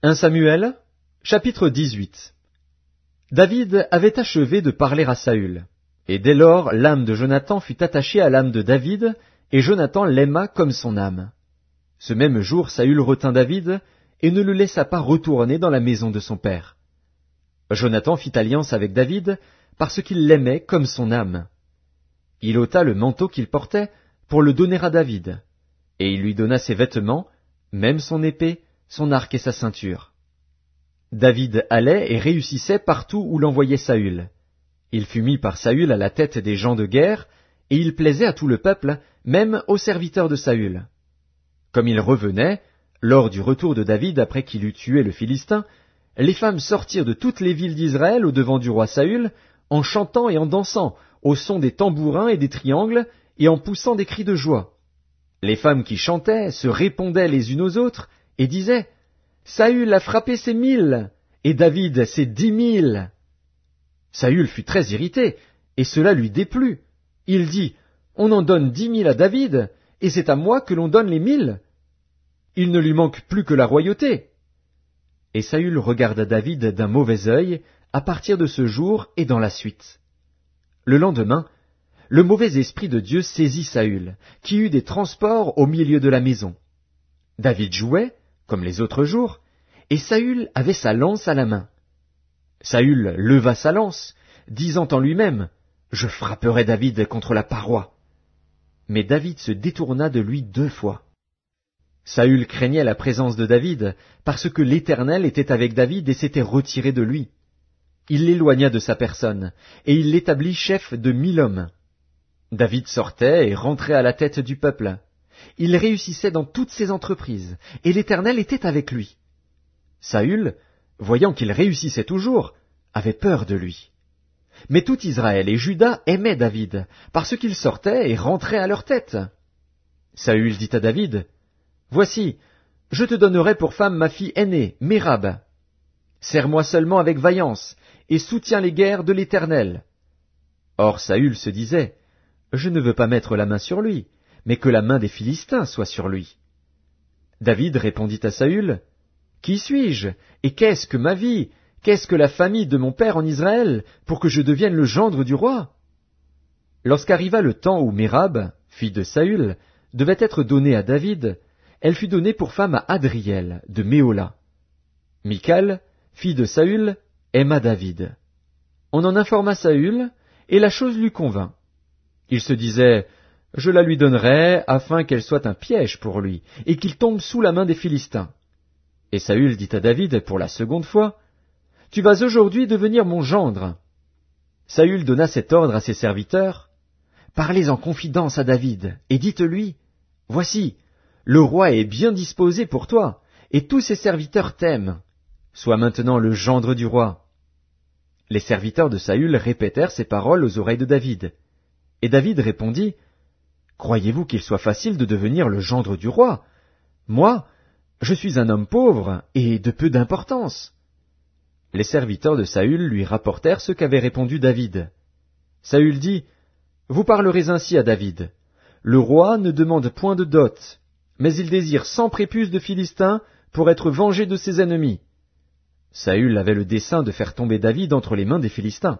1 Samuel, chapitre 18. David avait achevé de parler à Saül, et dès lors l'âme de Jonathan fut attachée à l'âme de David, et Jonathan l'aima comme son âme. Ce même jour Saül retint David, et ne le laissa pas retourner dans la maison de son père. Jonathan fit alliance avec David, parce qu'il l'aimait comme son âme. Il ôta le manteau qu'il portait pour le donner à David, et il lui donna ses vêtements, même son épée, son arc et sa ceinture. David allait et réussissait partout où l'envoyait Saül. Il fut mis par Saül à la tête des gens de guerre, et il plaisait à tout le peuple, même aux serviteurs de Saül. Comme il revenait, lors du retour de David après qu'il eut tué le Philistin, les femmes sortirent de toutes les villes d'Israël au-devant du roi Saül, en chantant et en dansant, au son des tambourins et des triangles, et en poussant des cris de joie. Les femmes qui chantaient se répondaient les unes aux autres, et disaient « Saül a frappé ses 1000, et David ses 10 000. » Saül fut très irrité, et cela lui déplut. Il dit « On en donne 10 000 à David, et c'est à moi que l'on donne les 1000. Il ne lui manque plus que la royauté. » Et Saül regarda David d'un mauvais œil à partir de ce jour et dans la suite. Le lendemain, le mauvais esprit de Dieu saisit Saül, qui eut des transports au milieu de la maison. David jouait, comme les autres jours, et Saül avait sa lance à la main. Saül leva sa lance, disant en lui-même « Je frapperai David contre la paroi. » Mais David se détourna de lui 2 fois. Saül craignait la présence de David, parce que l'Éternel était avec David et s'était retiré de lui. Il l'éloigna de sa personne, et il l'établit chef de 1000 hommes. David sortait et rentrait à la tête du peuple. Il réussissait dans toutes ses entreprises, et l'Éternel était avec lui. Saül, voyant qu'il réussissait toujours, avait peur de lui. Mais tout Israël et Juda aimaient David, parce qu'il sortait et rentrait à leur tête. Saül dit à David, « Voici, je te donnerai pour femme ma fille aînée, Mérab. Sers-moi seulement avec vaillance, et soutiens les guerres de l'Éternel. » Or Saül se disait, « Je ne veux pas mettre la main sur lui, mais que la main des Philistins soit sur lui. » David répondit à Saül, « Qui suis-je, et qu'est-ce que ma vie, qu'est-ce que la famille de mon père en Israël, pour que je devienne le gendre du roi ?» Lorsqu'arriva le temps où Mérab, fille de Saül, devait être donnée à David, elle fut donnée pour femme à Adriel, de Méhola. Michal, fille de Saül, aima David. On en informa Saül, et la chose lui convint. Il se disait, « Je la lui donnerai, afin qu'elle soit un piège pour lui, et qu'il tombe sous la main des Philistins. » Et Saül dit à David pour la 2e fois, « Tu vas aujourd'hui devenir mon gendre. » Saül donna cet ordre à ses serviteurs, « Parlez en confidence à David, et dites-lui, « Voici, le roi est bien disposé pour toi, et tous ses serviteurs t'aiment. Sois maintenant le gendre du roi. » Les serviteurs de Saül répétèrent ces paroles aux oreilles de David. Et David répondit, « Croyez-vous qu'il soit facile de devenir le gendre du roi? Moi, je suis un homme pauvre et de peu d'importance. » Les serviteurs de Saül lui rapportèrent ce qu'avait répondu David. Saül dit, « Vous parlerez ainsi à David. Le roi ne demande point de dot, mais il désire 100 prépuces de Philistins pour être vengé de ses ennemis. » Saül avait le dessein de faire tomber David entre les mains des Philistins.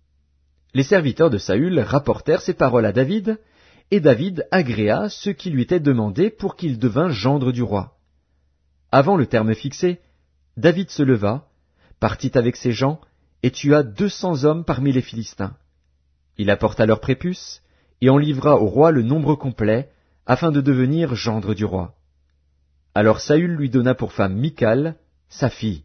Les serviteurs de Saül rapportèrent ces paroles à David, et David agréa ce qui lui était demandé pour qu'il devînt gendre du roi. Avant le terme fixé, David se leva, partit avec ses gens, et tua 200 hommes parmi les Philistins. Il apporta leurs prépuces, et en livra au roi le nombre complet, afin de devenir gendre du roi. Alors Saül lui donna pour femme Michal, sa fille.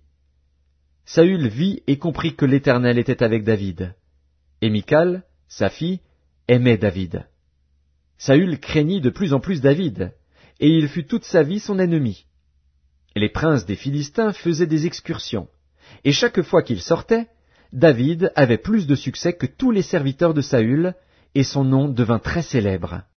Saül vit et comprit que l'Éternel était avec David. Et Michal, sa fille, aimait David. Saül craignit de plus en plus David, et il fut toute sa vie son ennemi. Les princes des Philistins faisaient des excursions, et chaque fois qu'ils sortaient, David avait plus de succès que tous les serviteurs de Saül, et son nom devint très célèbre.